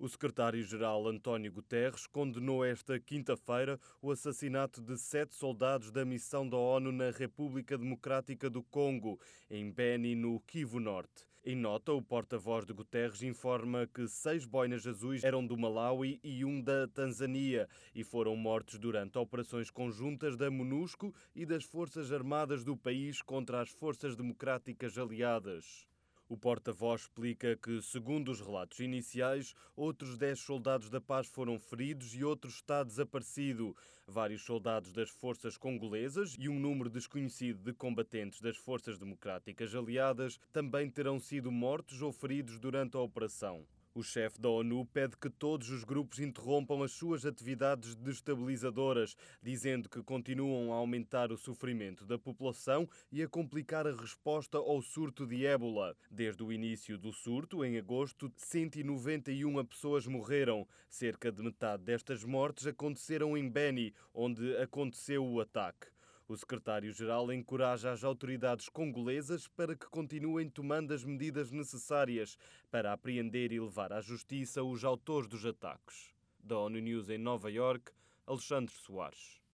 O secretário-geral António Guterres condenou esta quinta-feira o assassinato de 7 soldados da missão da ONU na República Democrática do Congo, em Beni, no Kivu Norte. Em nota, o porta-voz de Guterres informa que 6 boinas azuis eram do Malawi e um da Tanzânia e foram mortos durante operações conjuntas da MONUSCO e das Forças Armadas do país contra as Forças Democráticas Aliadas. O porta-voz explica que, segundo os relatos iniciais, outros 10 soldados da paz foram feridos e outro está desaparecido. Vários soldados das forças congolesas e um número desconhecido de combatentes das forças democráticas aliadas também terão sido mortos ou feridos durante a operação. O chefe da ONU pede que todos os grupos interrompam as suas atividades destabilizadoras, dizendo que continuam a aumentar o sofrimento da população e a complicar a resposta ao surto de ébola. Desde o início do surto, em agosto, 191 pessoas morreram. Cerca de metade destas mortes aconteceram em Beni, onde aconteceu o ataque. O secretário-geral encoraja as autoridades congolesas para que continuem tomando as medidas necessárias para apreender e levar à justiça os autores dos ataques. Da ONU News em Nova Iorque, Alexandre Soares.